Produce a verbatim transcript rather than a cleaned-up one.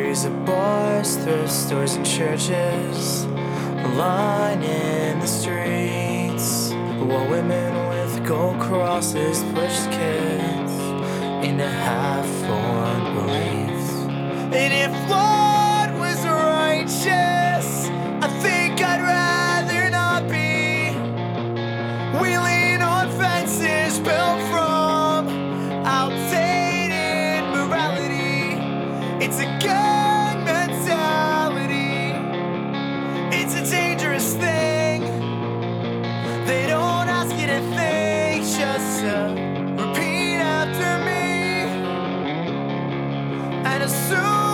series of bars, thrift stores and churches lining the streets, while women with gold crosses pushed kids into half-formed beliefs. And if Lord was righteous, I think I'd rather not be wheeling on fences built from outdated morality. It's a gang mentality. It's a dangerous thing. They don't ask you to think, just uh, repeat after me and assume